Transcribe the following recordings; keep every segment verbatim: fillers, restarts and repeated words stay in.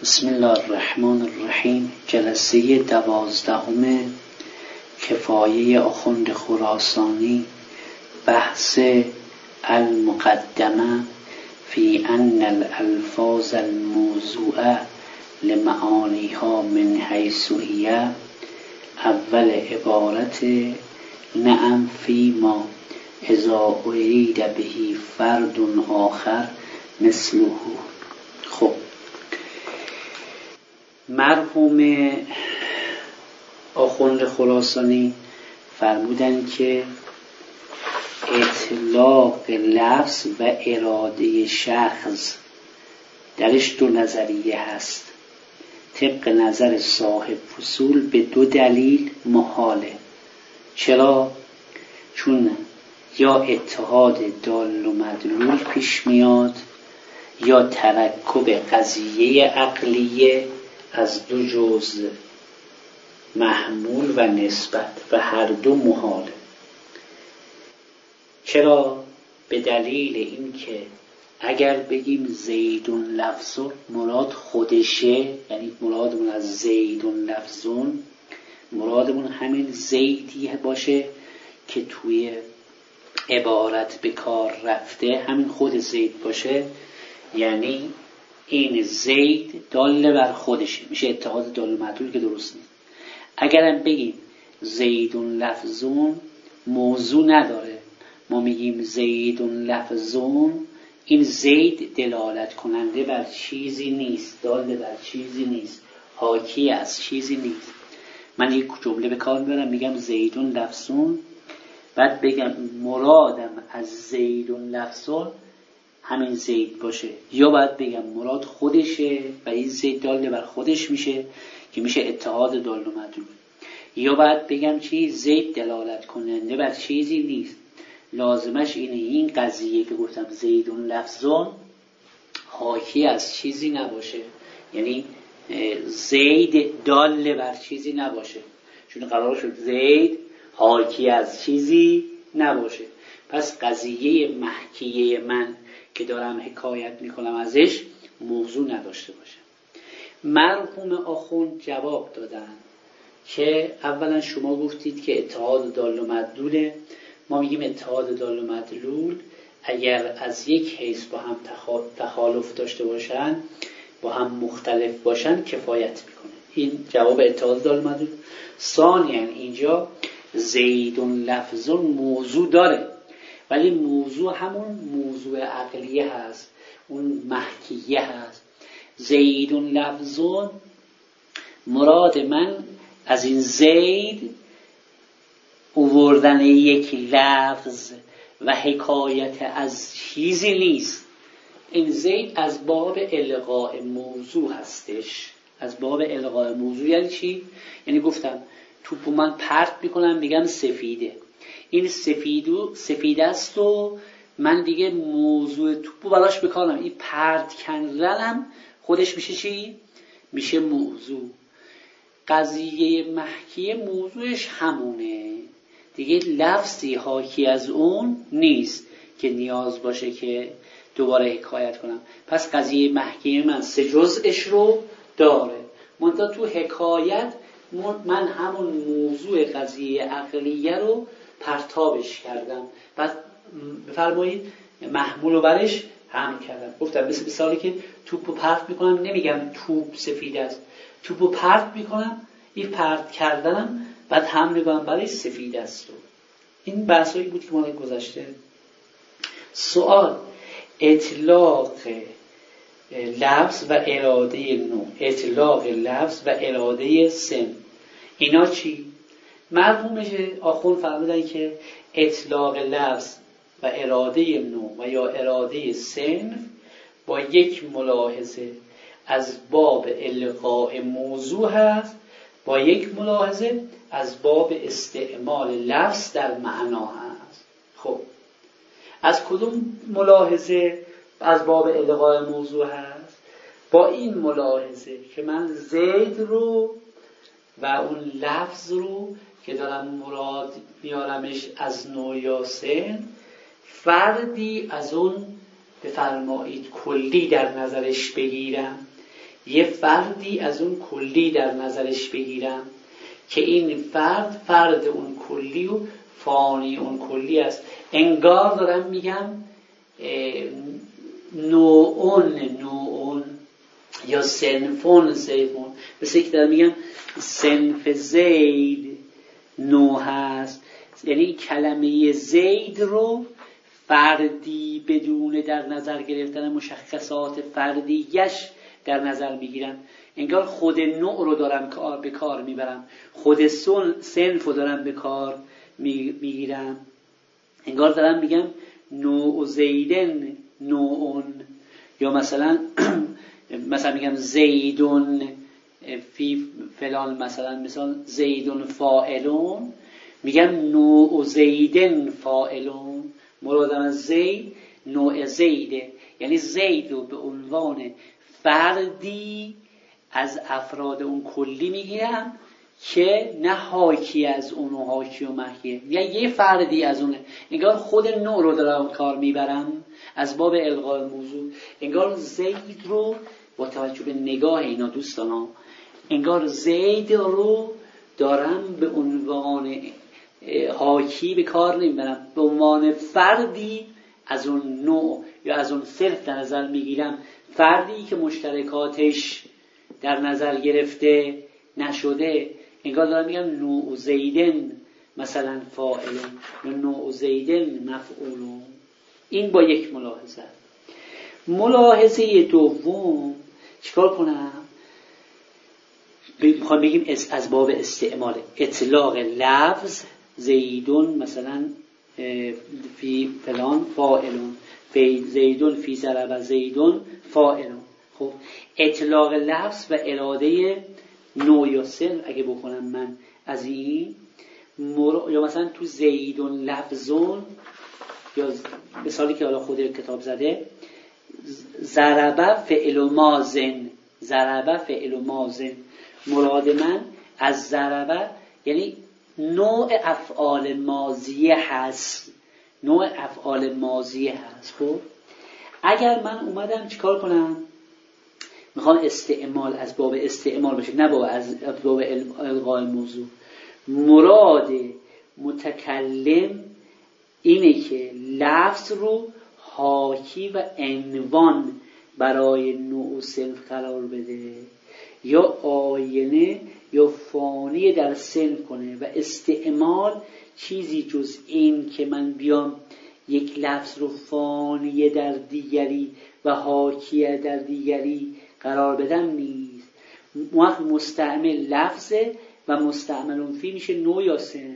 بسم الله الرحمن الرحیم. جلسه دوازدهم کفایه آخوند خراسانی، بحث المقدمه فی ان الالفاظ الموضوعه لمعانیها من حیث هی. اول عبارت نعم فی ما اذا ارید بهی فرد آخر مثله. خب، مرحوم آخوند خراسانی فرمودن که اطلاق لفظ و اراده شخص درش دو نظریه هست. طبق نظر صاحب فصول به دو دلیل محاله. چرا؟ چون یا اتحاد دال و مدلول پیش میاد یا ترکب قضیه عقلیه از دو جزء محمول و نسبت و هر دو محاله. چرا؟ به دلیل این که اگر بگیم زیدون لفظون مراد خودشه، یعنی مرادمون از زیدون لفظون مرادمون همین زیدی باشه که توی عبارت به کار رفته، همین خود زید باشه، یعنی این زید داله بر خودشه، میشه اتحاد دال و مدلول که درست نیست. اگرم بگیم زیدون لفظون موضوع نداره، ما میگیم زیدون لفظون، این زید دلالت کننده بر چیزی نیست، داله بر چیزی نیست، حاکی از چیزی نیست. من یک جمله به کار میبرم میگم زیدون لفظون، بعد بگم مرادم از زیدون لفظون همین زید باشه، یا باید بگم مراد خودشه و این زید داله بر خودش میشه که میشه اتحاد دال و مدلول، یا باید بگم چی؟ زید دلالت کننده بر چیزی نیست، لازمش اینه این قضیه که گفتم زیدون لفظون حاکی از چیزی نباشه، یعنی زید داله بر چیزی نباشه، چون قرار شد زید حاکی از چیزی نباشه. پس قضیه محکیه من که دارم حکایت میکنم ازش موضوع نداشته باشه. مرحوم آخوند جواب دادن که اولا شما گفتید که اتحاد دال و مدلوله، ما میگیم اتحاد دال و مدلول اگر از یک حیث با هم تخالف داشته باشن، با هم مختلف باشن، کفایت میکنه. این جواب اتحاد دال و مدلول. ثانیاً اینجا زیدون لفظون موضوع داره، ولی موضوع همون موضوع عقلیه هست، اون محکیه هست. زیدون لفظون مراد من از این زید آوردن یک لفظ و حکایت از چیزی نیست. این زید از باب الغاء موضوع هستش. از باب الغاء موضوع یعنی چی؟ یعنی گفتم توپو من پرت میکنم میگم سفیده، این سفیدو سفیده است و من دیگه موضوع توپو براش بکنم، این پرت کندنم خودش میشه چی؟ میشه موضوع. قضیه محکیه موضوعش همونه دیگه، لفظی حاکی از اون نیست که نیاز باشه که دوباره حکایت کنم. پس قضیه محکیه من سه جزءش رو داره، منتها تو حکایت من همون موضوع قضیه عقلیه رو پرتابش کردم، بعد بفرمایید محمول رو برش هم کردم. گفتم مثل مثالی که توپو پرت میکنم، نمیگم توپ سفید است، توپو پرت میکنم، این پرت کردنم بعد هم میکنم برای سفید است. این بحثایی بود که مال گذشته. سوال اطلاق لفظ و اراده نوع، اطلاق لفظ و اراده سن، اینا چی؟ مرحوم آخوند فرمودن که اطلاق لفظ و اراده نوع و یا اراده سن با یک ملاحظه از باب الغاء موضوع هست، با یک ملاحظه از باب استعمال لفظ در معنا هست. خب از کدوم ملاحظه از باب الغاء موضوع هست؟ با این ملاحظه که من زید رو و اون لفظ رو که دارم مراد میارمش از نوع یا سن، فردی از اون بفرمایید کلی در نظرش بگیرم یه فردی از اون کلی در نظرش بگیرم که این فرد فرد اون کلی و فانی اون کلی است. انگار دارم میگم نوعون نوعون یا سنفون سیفون، مثل که دارم میگم سنف زید نوع هست، یعنی کلمه زید رو فردی بدون در نظر گرفتن مشخصات فردیش در نظر میگیرم. انگار خود نوع رو دارم کار به کار میبرم، خود صنف رو دارم به کار میگیرم. انگار دارم میگم نوع زیدن نوعون، یا مثلا مثلا میگم زیدون فی فلان، مثلا مثلا زیدون فاعلون، میگم نوع زیدن فاعلون. مرادم از زید نوع زیده، یعنی زید رو به عنوان فردی از افراد اون کلی میگیرم که نه حاکی از اون و حاکی و محکیه، یعنی یه فردی از اونه. انگار خود نوع رو دارم کار میبرم از باب الغاء موضوع. انگار زید رو با توجه به نگاه اینا دوستانا، انگار زید رو دارم به عنوان حاکی به کار نمیبرم، به عنوان فردی از اون نوع یا از اون صرف در نظر میگیرم، فردی که مشترکاتش در نظر گرفته نشده. انگار دارم میگم نوع زیدن مثلا فاعلون یا نوع زیدن مفعولون. این با یک ملاحظه. ملاحظه دوم چیکار کنم؟ میخوام بگیم از باب استعمال اطلاق لفظ زیدون مثلا فی فلان فاعلون، فی زیدون فی ضرب زیدون فاعلون. خب اطلاق لفظ و اراده نوع یا صنف اگه بکنم من از این مر... یا مثلا تو زیدون لفظون، یا مثالی که حالا خود کتاب زده ضرب فعل و مازن، ضرب فعل و مازن، مراد من از ضرب یعنی نوع افعال ماضیه هست، نوع افعال ماضیه هست. خب اگر من اومدم چیکار کنم؟ میخوام استعمال از باب استعمال باشه، نه باب از باب الغاء موضوع. مراد متکلم اینه که لفظ رو حاکی و عنوان برای نوع صنف قرار بده، یا آینه یا فانی در صنف کنه. و استعمال چیزی جز این که من بیام یک لفظ رو فانی در دیگری و حاکی در دیگری قرار بدم نیست. وقت مستعمل لفظه و مستعمل فی میشه نوع یا صنف.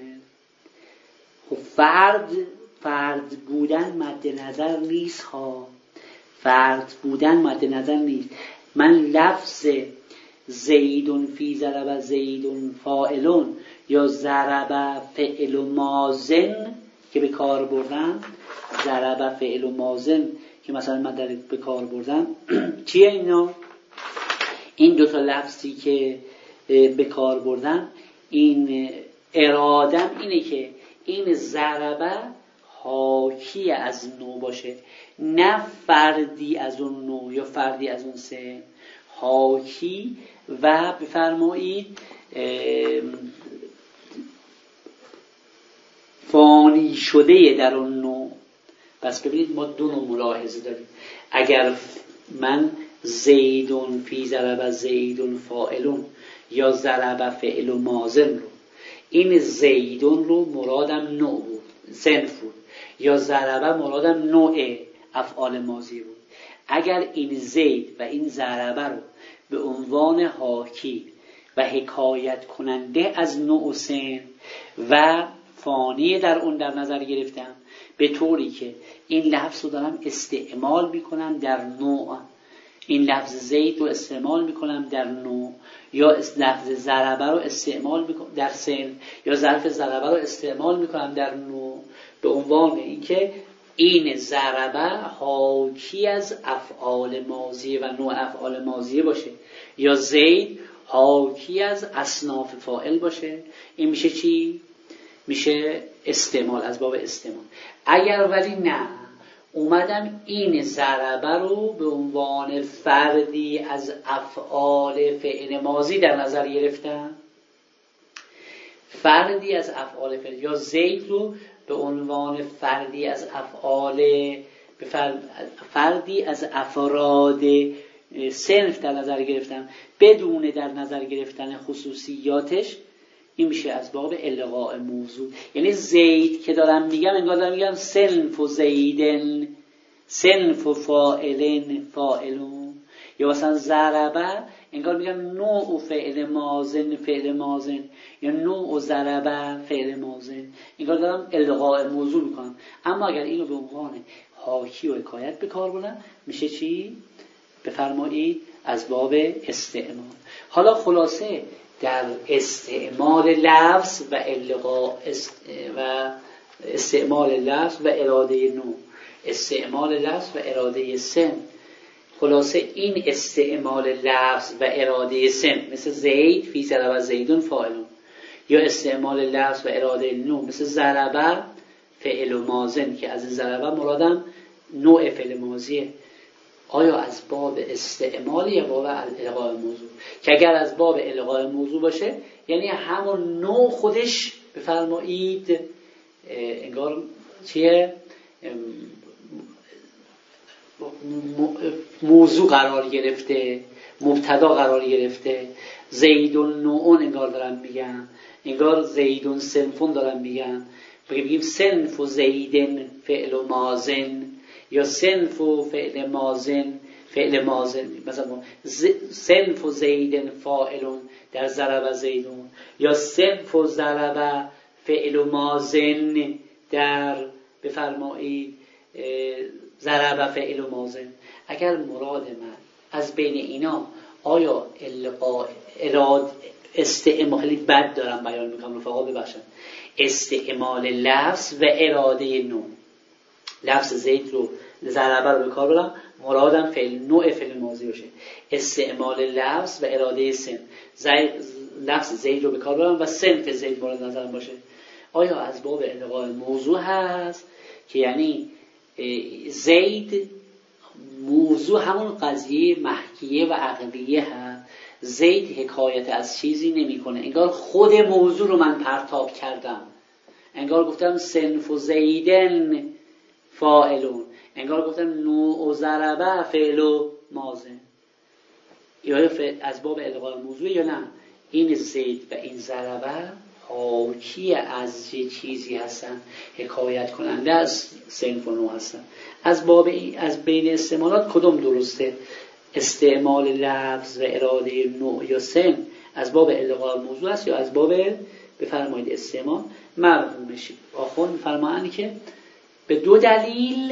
خب فرد فرد بودن مد نظر نیست ها، فرد بودن مد نظر نیست. من لفظ زیدون فی ضرب زیدون فاعلون یا ضرب فعل و مازن که به کار بردم، ضرب فعل و مازن که مثلا من در به کار بردم چیه اینا؟ این دوتا لفظی که به کار بردم، این ارادم اینه که این ضربه حاکی از نوع باشه، نه فردی از اون نوع یا فردی از اون سه، حاکی و بفرمایید فانی شده در اون نوع. پس ببینید ما دو نوع ملاحظه داریم. اگر من زیدون فی ضرب زیدون فاعلون یا ضرب فعل و ماضن رو، این زیدون رو مرادم نوع بود، صنف بود، یا ضرب مرادم نوع افعال ماضی بود. اگر این زید و این ضربه رو به عنوان حاکی و حکایت کننده از نوع صنف و فانی در اون در نظر گرفتم، به طوری که این لفظ رو دارم استعمال میکنم در نوع، این لفظ زید رو استعمال میکنم در نوع، یا لفظ ضربه رو استعمال میکنم در صنف، یا ظرف ضربه رو استعمال میکنم در نوع، به عنوان اینکه این ضربه حاکی از افعال ماضیه و نوع افعال ماضیه باشه، یا زید حاکی از اصناف فاعل باشه. این میشه چی؟ میشه استعمال، از باب استعمال. اگر ولی نه اومدم این ضربه رو به عنوان فردی از افعال فعل ماضی در نظر گرفتم، فردی از افعال فعل، یا زید رو به عنوان فردی از افعال فردی از افراد صنف در نظر گرفتم بدون در نظر گرفتن خصوصیاتش. این میشه از باب الغاء موضوع. یعنی زید که دارم میگم انگار دارم میگم صنف و زیدن، صنف و فاعلن فاعلون، یا مثلا ضربه انگار میگم نوع فعل ماضن فعل ماضن، یا نوع ضربه فعل ماضن، انگار دارم الغاء موضوع میکنم. اما اگر اینو به عنوان حاکی و حکایت به کار بردم میشه چی؟ بفرمایید از باب استعمال. حالا خلاصه در استعمال لفظ و الغاء است و استعمال لفظ و اراده نوع، استعمال لفظ و اراده سن، خلاصه این استعمال لفظ و اراده سن مثل زید فی ضرب زیدون فاعلون، یا استعمال لفظ و اراده نوع مثل ضربه فعل ماضن که از ضربه مرادم نوع فعل ماضیه. آیا از باب استعمال یا باب الغاء موضوع؟ که اگر از باب الغاء موضوع باشه یعنی همون نوع خودش بفرمایید انگار چیه؟ موضوع قرار گرفته، مبتدا قرار گرفته. زیدون نوعون انگار دارم میگم، انگار زیدون صنفون دارم میگم. بگیم صنف و زیدن فعل و ماضن، یا صنف و فعل ماضن فعل ماضن، مثلا صنف و زیدن فاعلون در ضرب زیدون، یا صنف و ضرب فعل و ماضن در بفرمایید ضرب فعل و ماضن. اگر مراد من از بین اینا آیا القاء اراد استعمالی بد دارم بیان میکنم رفقا ببخشن، استعمال لفظ و اراده نوع، لفظ زید رو ضربه رو به کار برم مرادم فعل نوع فعل ماضی باشه، استعمال لفظ و اراده سن، زید لفظ زید رو به کار برم و صنف زید مورد نظرم باشه. آیا از باب الغاء موضوع هست که یعنی زید موضوع همون قضیه محکیه و عقلیه هست، زید حکایت از چیزی نمی کنه، انگار خود موضوع رو من پرتاب کردم، انگار گفتم صنف و زیدن فاعلون، انگار گفتم نوع و ضربه فعل و ماضن. یا از باب الغاء موضوع یا نه این زید و این ضربه حاکی از چه چیزی هستن، حکایت کننده از صنف و نوع هستن. از باب از بین استعمالات کدوم درسته؟ استعمال لفظ و اراده نوع یا سن از باب الغاء موضوع است یا از باب بفرمایید استعمال مرحومش؟ آخوند می‌فرمایند که به دو دلیل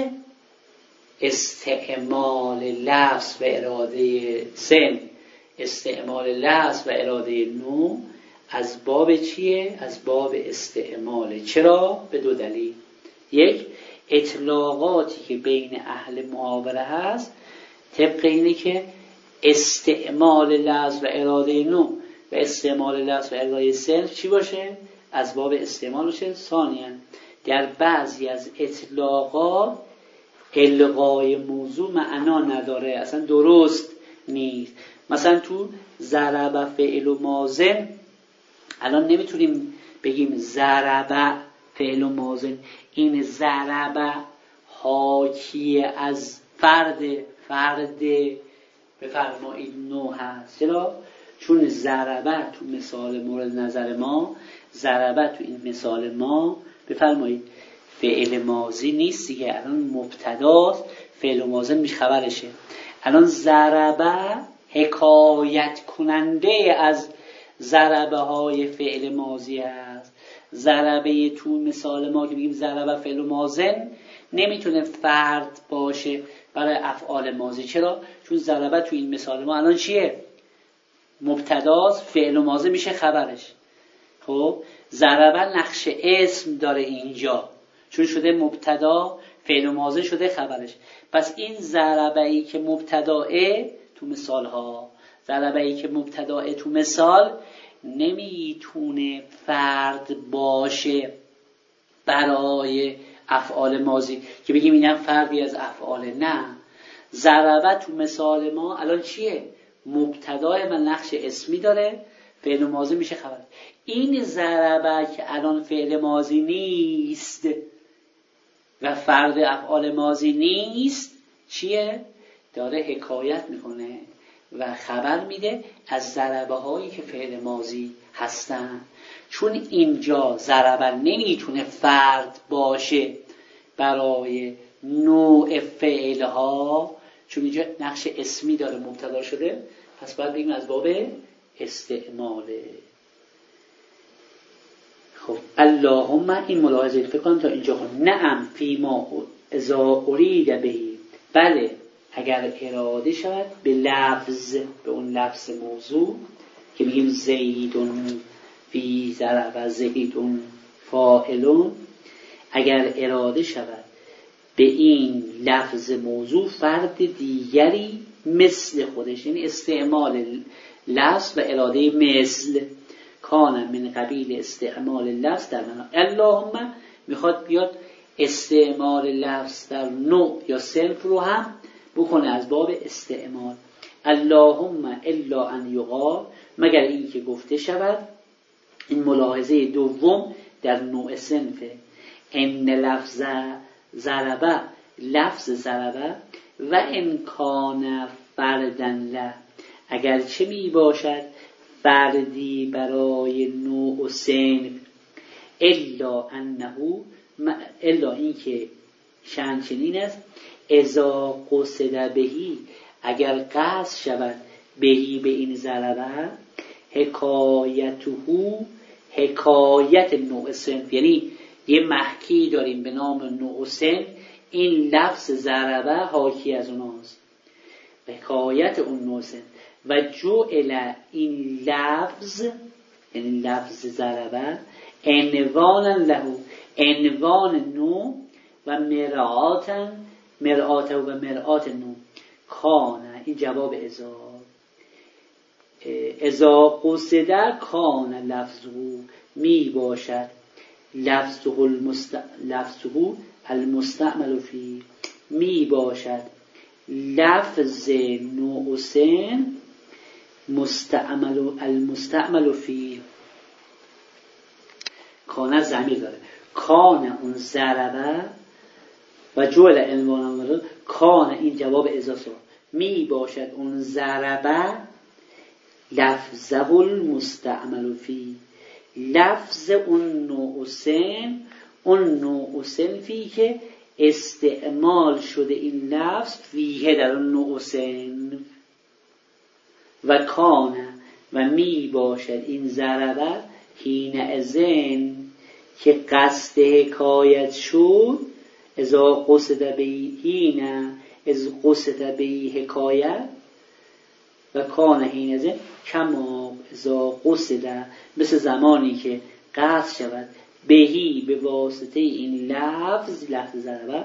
استعمال لفظ و اراده سن، استعمال لفظ و اراده نوع از باب چیه؟ از باب استعماله. چرا؟ به دو دلیل. یک، اطلاقاتی که بین اهل محاوره هست طبق اینه که استعمال لفظ و اراده نوع و استعمال لفظ و اراده سن چی باشه؟ از باب استعمال باشه. ثانیاً در بعضی از اطلاقات الغای موضوع معنا نداره، اصلا درست نیست. مثلا تو ضرب فعل و ماضن الان نمیتونیم بگیم ضرب فعل و ماضن، این ضرب حاکی از فرد فرد بفرمایید نوع هست. چرا؟ چون ضربه تو مثال مورد نظر ما، ضربه تو این مثال ما بفرمایید فعل ماضی نیست دیگه، الان مبتداست، فعل و ماضی میشه خبرشه. الان ضربه حکایت کننده از ضربه های فعل ماضی است. ضربه تو مثال ما که میگیم ضربه فعل ماضی نمیتونه فرد باشه برای افعال ماضی. چرا؟ چون ضربه تو این مثال ما الان چیه؟ مبتداست، فعل ماضی میشه خبرش. خب ضربه نقش اسم داره اینجا چون شده مبتدا، فعل ماضی شده خبرش. پس این ضربه ای که مبتداه تو مثال ها، ضربه ای که مبتداه تو مثال نمیتونه فرد باشه برای افعال ماضی که بگیم اینم فردی از افعال، نه. ضربه تو مثال ما الان چیه؟ مبتدای و نقش اسمی داره، فعل ماضی میشه خبر. این ضربه که الان فعل ماضی نیست و فرد افعال ماضی نیست، چیه؟ داره حکایت میکنه و خبر میده از ضربه هایی که فعل ماضی هستن. چون اینجا ضربه نمیتونه فرد باشه برای نوع فعل ها، چون اینجا نقش اسمی داره، مبتدا شده، پس باید بگیم از باب استعماله. خب اللهم، این ملاحظه فکر کنم تا اینجا خود. نعم فیما اذا ارید بهی، بله اگر اراده شود به لفظ، به اون لفظ موضوع که میگیم زیدون فی ضرب زیدون فاعلون، اگر اراده شود به این لفظ موضوع فرد دیگری مثل خودش، یعنی استعمال لفظ و اراده مثل، کان من قبیل استعمال لفظ در معنا. اللهم میخواد بیاد استعمال لفظ در نوع یا صنف رو هم بکنه از باب استعمال. اللهم الا ان یقال، مگر این که گفته شود. این ملاحظه دوم در نوع صنفه. ان لفظ ضربه، لفظ ضربه و ان کان فردن له، اگر چه می باشد فردی برای نوع و صنف، الا انه، الا این که شأن چنین است، اذا قصد بهی، اگر قصد شود بهی به این ضربه، حکایته، حکایت نوع صنف، یعنی یه محکی داریم به نام نوع صنف، این لفظ ضربه حاکی از اوناست، حکایت اون نوع صنف. و جعل این لفظ، یعنی لفظ ضربه، عنوانا له، عنوان نوع، و مرآتا، مرآتا و مرآت نوع. کانه، این جواب ازا، ازا قصده کان لفظه، می باشد لفظه المست... لفظه المستعمل فی، می باشد لفظ نوع سن مستعمل المستعمل فی. کان ضمیر داره، کان اون ضربه و جعل عنوان، کان این جواب اضافه، می باشد اون ضربه لفظه المستعمل فی، لفظ اون نوع سن، اون نوع صنفی که استعمال شده این لفظ فیه در اون نوع صنف. و کانه، و می باشد این ضربه حین ازن که قصد حکایت شد، اذا قصد بی حین از قصد بی حکایت، و کانه حین ازن کما اذا قصد، مثل زمانی که قصد شود بهی به واسطه این لفظ، لفظ ضربه،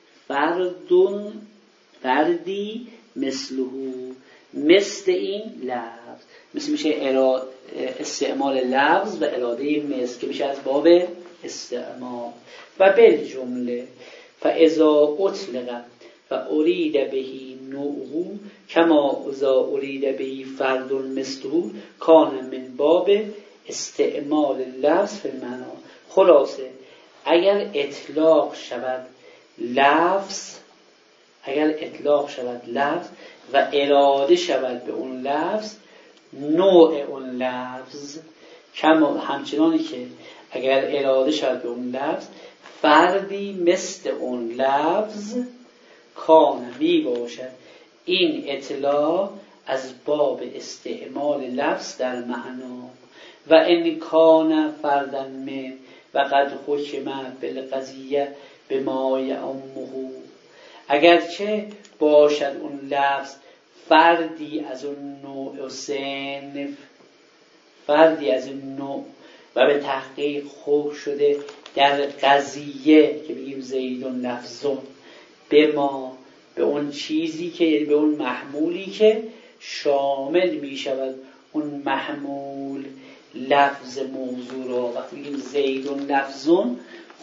فردون، فردی مثله، مثل این لفظ، مثل میشه اراد استعمال لفظ و اراده مثل که میشه از باب استعمال. و بالجمله فاذا اطلق و ارید بهی نوعه کما اذا ارید بهی فرد مثله کان من باب استعمال لفظ فی المعنا. خلاصه اگر اطلاق شود لفظ، اگر اطلاق شود لفظ و اراده شود به اون لفظ، نوع اون لفظ، کما همچنانی که اگر اراده شود به اون لفظ فردی مثل اون لفظ، کان می باشد این اطلاق از باب استعمال لفظ در معنا. و ان کان فردن من و قد حکم بالقضیه بما یعمه، اگرچه باشد اون لفظ فردی از اون نوع و صنف، فردی از اون نوع و به تحقیق حکم شده در قضیه که بگیم زیدون لفظون، به ما، به اون چیزی که، یعنی به اون محمولی که شامل می شود اون محمول لفظ موضوع را. وقتی میگیم زیدون لفظون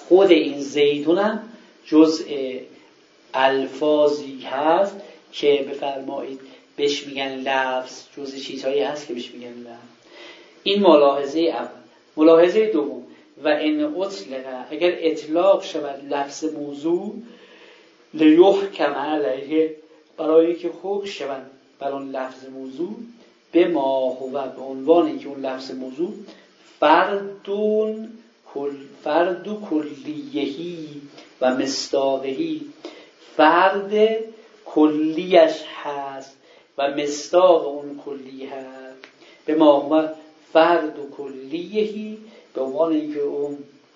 خود این زیدون هم جزء الفاظی هست که بفرمایید بهش میگن لفظ، جزء چیزهایی هست که بهش میگن لفظ. این ملاحظه اول. ملاحظه دوم، و ان اطلق، اگر اطلاق شود لفظ موضوع لیحکم علیه، برای که حکم شود بر اون لفظ موضوع، به ما هو، به عنوانی که اون لفظ موضوع فردون کل فرد کلیهی و مصداقهی، فرد کلیش هست و مصداق اون کلی هست. به ما هو فرد کلیهی، به عنوان اینکه اون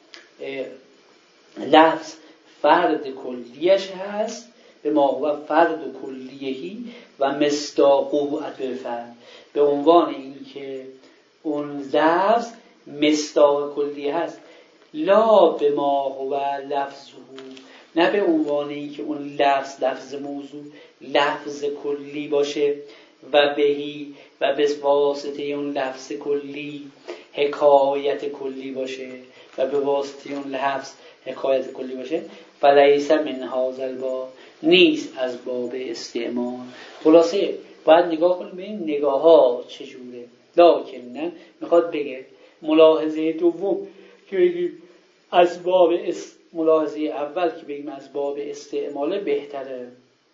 لفظ فرد کلیش هست. به ما هو فرد کلیهی و مصداقه اتفا، به عنوان اینکه اون لفظ مصداق کلی هست. لا به ما هو لفظه، نه به عنوان اینکه اون لفظ لفظ موضوع لفظ کلی باشه و بهی و به واسطه اون لفظ کلی حکایت کلی باشه و به واسطه اون لفظ حکایت کلی باشه. فلیس من هذا الباب، نیست از باب استعمال. خلاصه باید نگاه کنیم به این نگاه ها چجوره. لکن نه میخواد بگه ملاحظه دوم که بگیم از باب است... ملاحظه اول که بگیم از باب استعمال بهتره.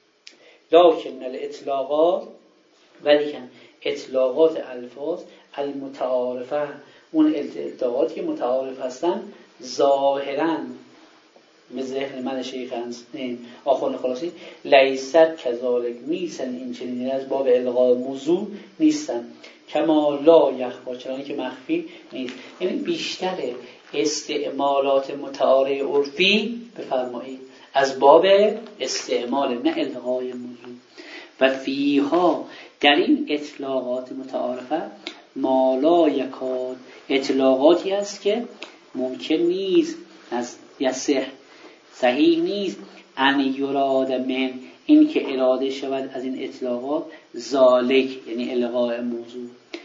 لکن الاطلاقات، ولیکن اطلاقات الفاظ المتعارفه، اون اطلاقاتی که متعارف هستن ظاهراً به ذهن من شیخ آخوند خلاصی لیست کذالک، نیستن این چنین از باب الغاء موضوع نیستن. کما لا یخفا، چنانه که مخفی نیست. یعنی بیشتر استعمالات متعارف عرفی بفرمایید از باب استعمال، نه الغاء موضوع. و فیها، در این اطلاقات متعارفه، ما لا یکاد، اطلاقاتی است که ممکن نیست از یصح، صحیح نیست ان یراد من، این که اراده شود از این اطلاقات ذالک، یعنی الغاء موضوع،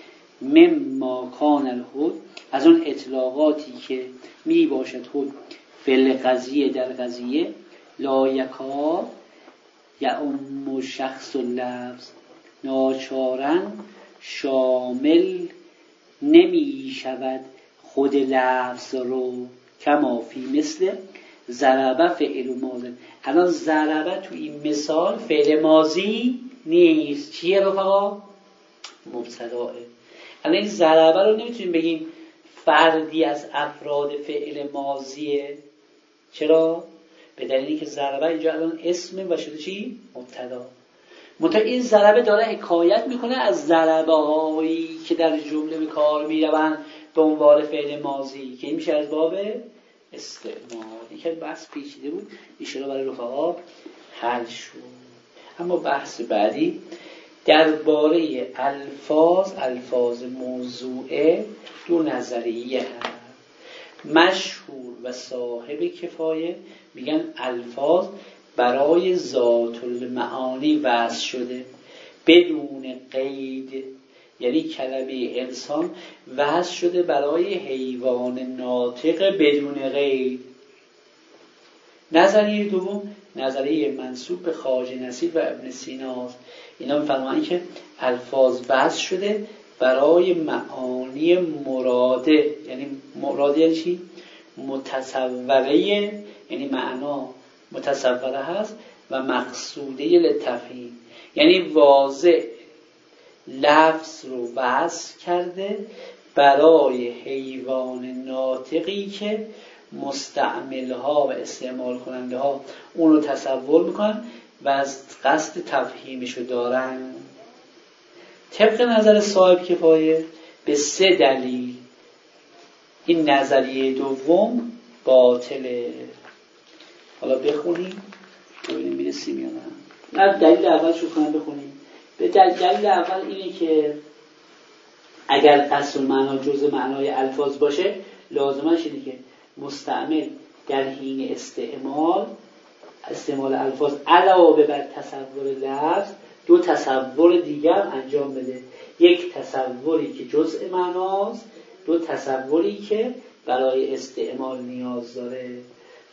مما کان الحد، از اون اطلاقاتی که می باشد حد فل قضیه، در قضیه، لا یکاد یعم شخص و لفظ، ناچارن شامل نمی شود خود لفظ رو. کما فی مثل ضربه فعل ماضی. الان ضربه تو این مثال فعل ماضی نیست، چیه رفقا؟ مبتداه. الان این ضربه رو نمیتونیم بگیم فردی از افراد فعل ماضیه. چرا؟ به دلیلی که ضربه اینجا الان اسم و شده چی؟ مبتدا. منتها این ضربه داره حکایت میکنه از ضربه هایی که در جمله به کار میروند به عنوان فعل ماضی، که این میشه از باب استعمال. این که بحث پیچیده بود، ایشالا برای رفقا حل شد. اما بحث بعدی درباره الفاظ، الفاظ موضوعه دو نظریه هست. مشهور و صاحب کفایه میگن الفاظ برای ذات المعانی وضع شده بدون قید، یعنی کلمه انسان وضع شده برای حیوان ناطق بدون قید. نظریه دوم نظریه منسوب به خواجه نصیر و ابن سینا است. اینا می‌فرمایند که الفاظ وضع شده برای معانی مراده، یعنی مراده یعنی چی؟ متصوره، یعنی معنا متصوره هست و مقصوده للتفهیم، یعنی واضح لفظ رو وضع کرده برای حیوان ناطقی که مستعملها و استعمال کننده ها اون رو تصور میکنن و از قصد تفهیمشو دارن. طبق نظر صاحب کفایه به سه دلیل این نظریه دوم باطله. حالا بخونیم ببینیم میرسیم یا نه. نه دلیل اولش رو کنم بخونیم. به دلیل اول اینه که اگر قصد المعنا جزء معنای الفاظ باشه، لازمش اینه که مستعمل در حین استعمال استعمال الفاظ علاوه بر تصور لفظ دو تصور دیگر انجام بده. یک تصوری که جزء معناست، دو تصوری که برای استعمال نیاز داره.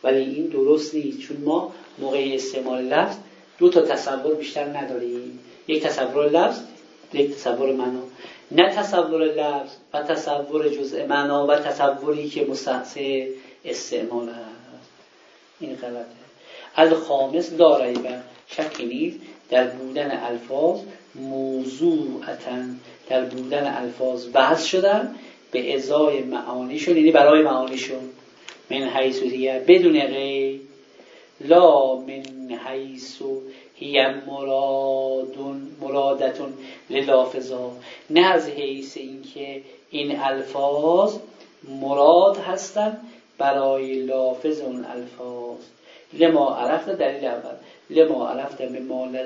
ولی این درست نیست، چون ما موقع استعمال لفظ دو تا تصور بیشتر نداریم، یک تصور لفظ، یک تصور معنا. نه تصور لفظ و تصور جزء معنا و تصوری که مستحضر استعمال هست. این غلطه. الخامس لا ریب، شکی نیست در بودن الفاظ موضوعتاً، در بودن الفاظ وضع شدن به ازای معانیشون، یعنی برای معانیشون. من حیث هی بدون غیر، لا من حیث هی مرادون مرادتون للافظا، نه از حیث اینکه این الفاظ مراد هستن برای لافظ اون الفاظ. لما عرفت دلیل اول، لما عرفت به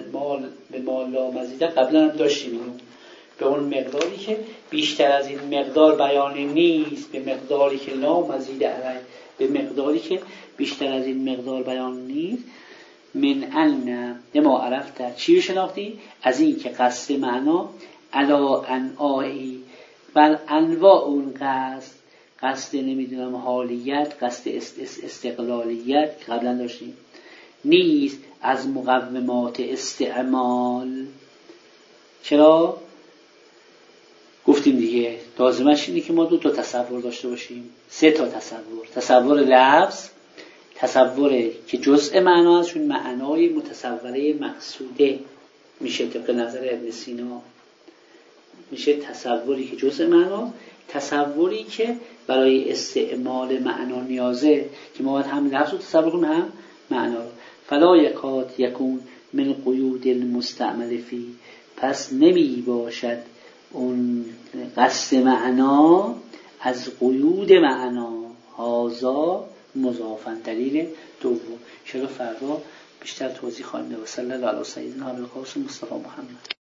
ما لا مزیده، قبلا هم داشتیم اینو، به اون مقداری که بیشتر از این مقدار بیانی نیست، به مقداری که لا مزیده علیه، به مقداری که بیشتر از این مقدار بیان نیست. من ان لما عرفت، چی رو شناختی؟ از این که قصد معنا علا انواعی، بل انواع اون قصد، قصد نمیدونم حالیت، قصد استقلالیت که قبلا داشتیم، نیست از مقومات استعمال. چرا؟ گفتیم دیگه لازمش اینه که ما دو تا تصور داشته باشیم، سه تا تصور. تصور لفظ، تصوری که جزء معنا است، چون معنای متصوره مقصوده میشه طبق نظر ابن سینا، میشه تصوری که جزء معنا، تصوری که برای استعمال معنا نیازه، که ما باید هم لفظ رو تصور کنیم هم معنا رو. فلا یکاد یکون من قیود المستعمل فی، پس نمی باشد اون قصد معنا از قیود معنا. هازا مضافن، دلیل دوم. چرا فردا بیشتر توضیح خواهیم داد. صلی الله علیه و سیدنا ابوالقاسم مصطفی محمد.